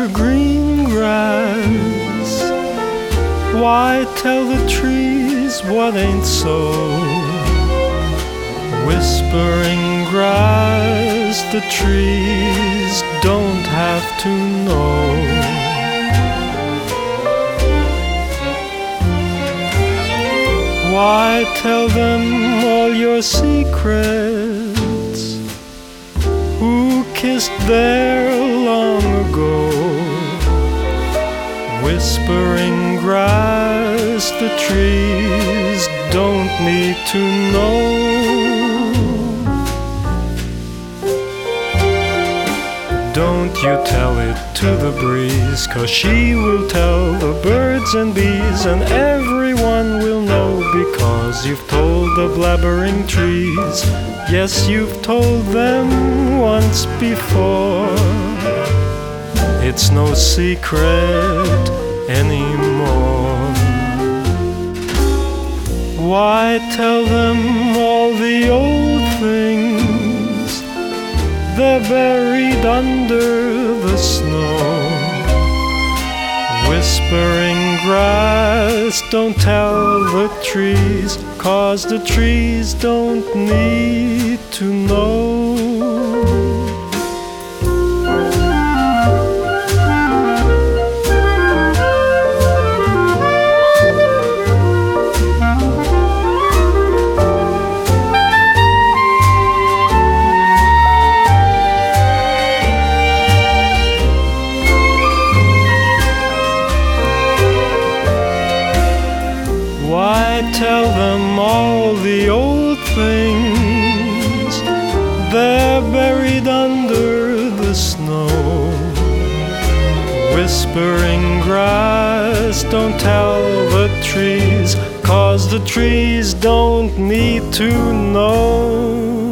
under green grass. Why tell the trees what ain't so? Whispering grass, the trees don't have to know. Why tell them all your secrets? Who kissed there long ago? Whispering grass, the trees don't need to know. Don't you tell it to the breeze, 'cause she will tell the birds and bees, and everyone will know, because you've told the blabbering trees. Yes, you've told them once before. It's no secret anymore. Why tell them all the old things? They're buried under the snow. Whispering grass, don't tell the trees, 'cause the trees don't need to know. Why tell them all the old things? They're buried under the snow. Whispering grass, don't tell the trees, 'cause the trees don't need to know.